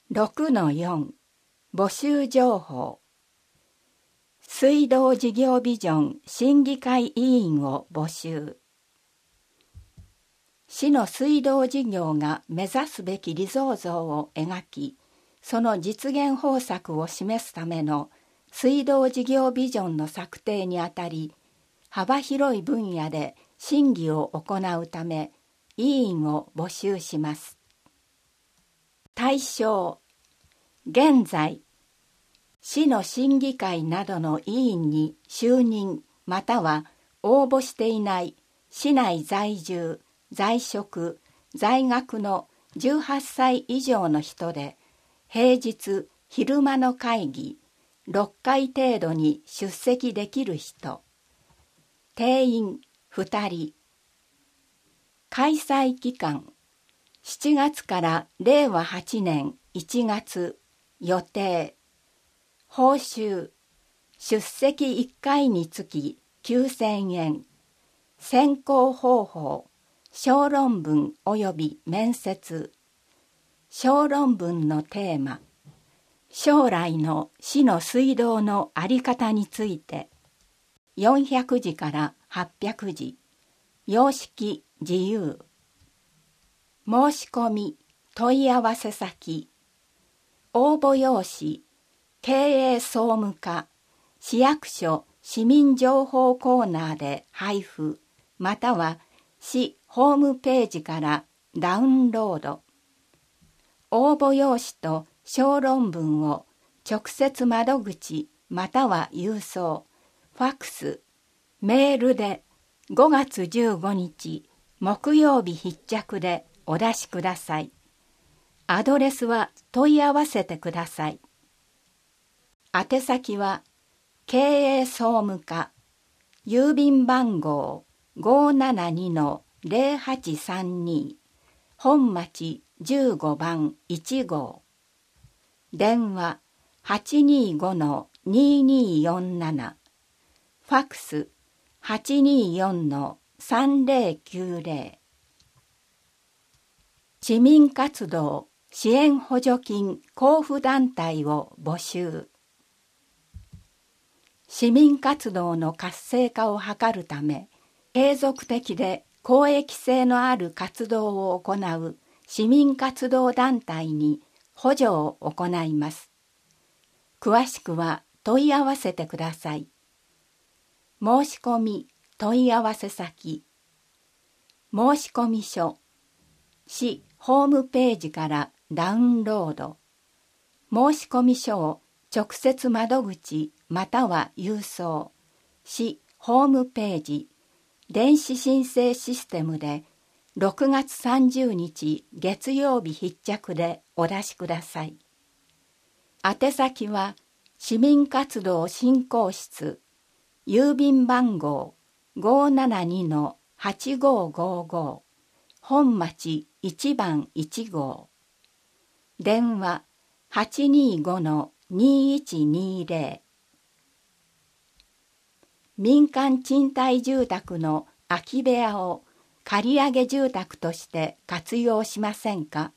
6-4 募集情報。水道事業ビジョン審議会委員を募集。市の水道事業が目指すべき理想像を描き、その実現方策を示すための水道事業ビジョンの策定にあたり、幅広い分野で審議を行うため、委員を募集します。対象、現在、市の審議会などの委員に就任または応募していない市内在住、在職、在学の18歳以上の人で、平日昼間の会議6回程度に出席できる人。定員2人。開催期間7月から令和8年1月。予定。報酬。出席1回につき9000円。選考方法。小論文及び面接。小論文のテーマ。将来の市の水道の在り方について。400字から800字。様式自由。申し込み、問い合わせ先。応募用紙、経営総務課、市役所市民情報コーナーで配布、または市ホームページからダウンロード。応募用紙と小論文を直接窓口または郵送、ファックス、メールで5月15日木曜日必着でお出しください。アドレスは問い合わせてください。宛先は経営総務課、郵便番号 572-0832 本町15番1号。電話 825-2247 ファックス 824-3090。市民活動支援補助金交付団体を募集。市民活動の活性化を図るため、継続的で公益性のある活動を行う市民活動団体に補助を行います。詳しくは問い合わせてください。申し込み問い合わせ先。申込書。市ホームページからダウンロード。申込書を直接窓口または郵送。市ホームページ電子申請システムで6月30日月曜日必着でお出しください。宛先は市民活動振興室郵便番号 572-8555 本町1番1号。電話 825-2120。民間賃貸住宅の空き部屋を借り上げ住宅として活用しませんか？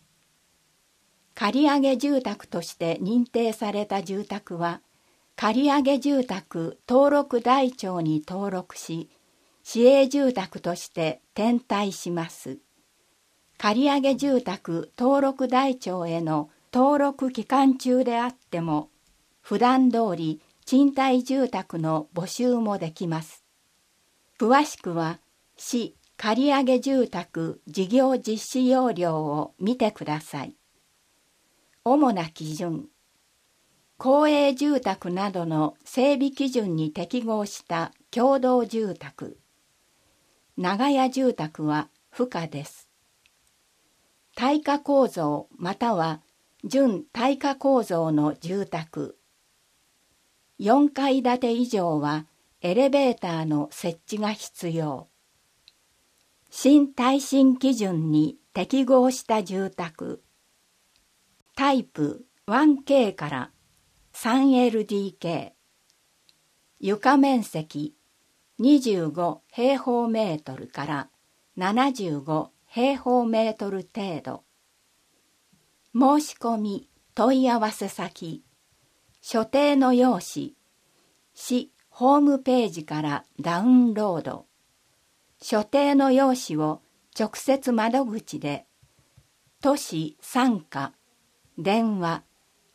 借り上げ住宅として認定された住宅は、借り上げ住宅登録台帳に登録し、市営住宅として転貸します。借り上げ住宅登録台帳への登録期間中であっても、普段通り賃貸住宅の募集もできます。詳しくは、市借り上げ住宅事業実施要領を見てください。主な基準。公営住宅などの整備基準に適合した共同住宅。長屋住宅は不可です。耐火構造または準耐火構造の住宅。4階建て以上はエレベーターの設置が必要。新耐震基準に適合した住宅。タイプ 1K から 3LDK。床面積25平方メートルから75平方メートル程度。 申し込み問い合わせ先、所定の用紙、市ホームページからダウンロード。所定の用紙を直接窓口で、都市傘下、電話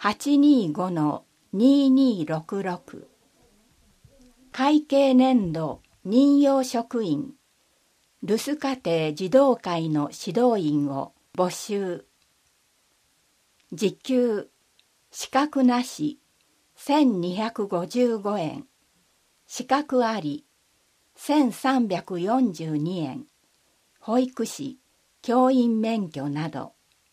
825-2266。会計年度任用職員、留守家庭児童会の指導員を募集。時給、資格なし、1255円。資格あり、1342円。保育士、教員免許など。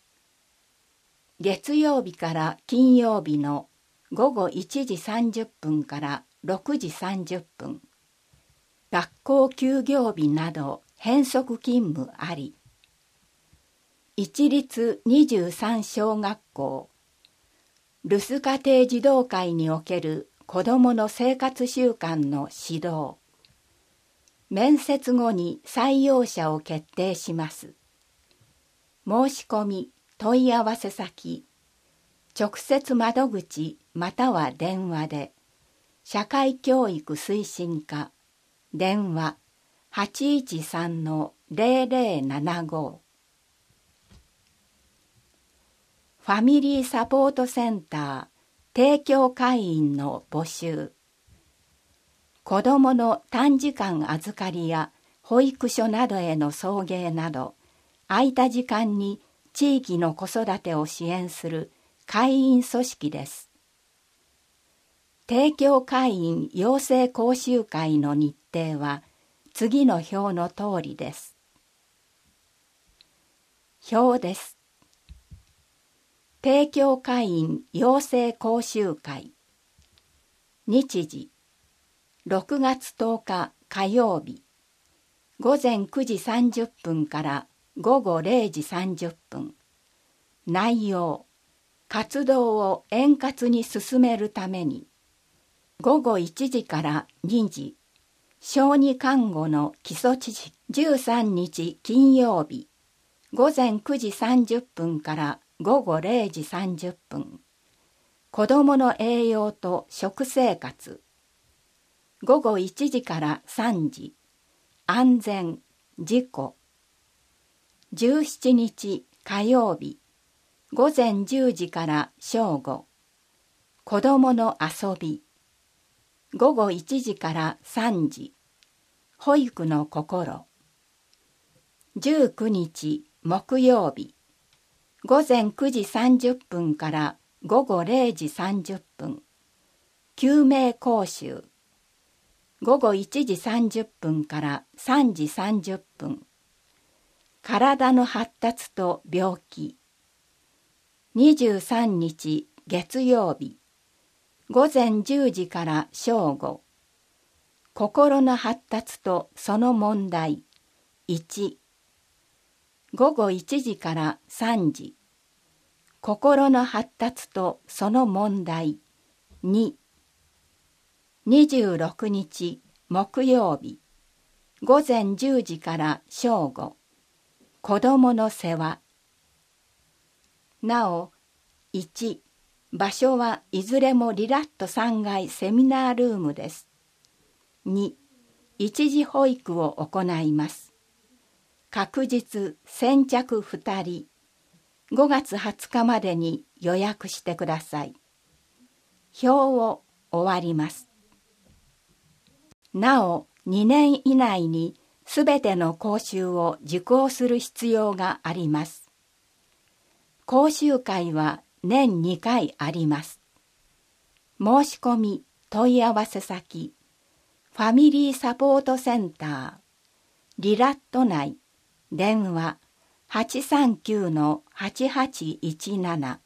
月曜日から金曜日の午後1時30分から6時30分。学校休業日など変則勤務あり。一律23小学校。留守家庭児童会における子どもの生活習慣の指導。面接後に採用者を決定します。申し込み、問い合わせ先、直接窓口または電話で、社会教育推進課、電話 813-0075。ファミリーサポートセンター提供会員の募集。子どもの短時間預かりや保育所などへの送迎など、空いた時間に地域の子育てを支援する会員組織です。提供会員養成講習会の日程は次の表の通りです。表です。提供会員養成講習会。日時、6月10日火曜日、午前9時30分から午後0時30分。内容、活動を円滑に進めるために、午後1時から2時、小児看護の基礎知識。13日金曜日、午前9時30分から午後0時30分。子どもの栄養と食生活。午後1時から3時、安全、事故。17日火曜日、午前10時から正午。子どもの遊び。午後1時から3時。保育の心。19日木曜日、午前9時30分から午後0時30分。救命講習。午後1時30分から3時30分。体の発達と病気。23日月曜日、午前10時から正午。心の発達とその問題。1、午後1時から3時。心の発達とその問題。2、26日木曜日、午前10時から正午。子どもの世話。なお、1、場所はいずれもリラット3階セミナールームです。2、一時保育を行います。確実先着2人。5月20日までに予約してください。表を終わります。なお、2年以内にすべての講習を受講する必要があります。講習会は年2回あります。申し込み、問い合わせ先、ファミリーサポートセンター、リラット内、電話 839-8817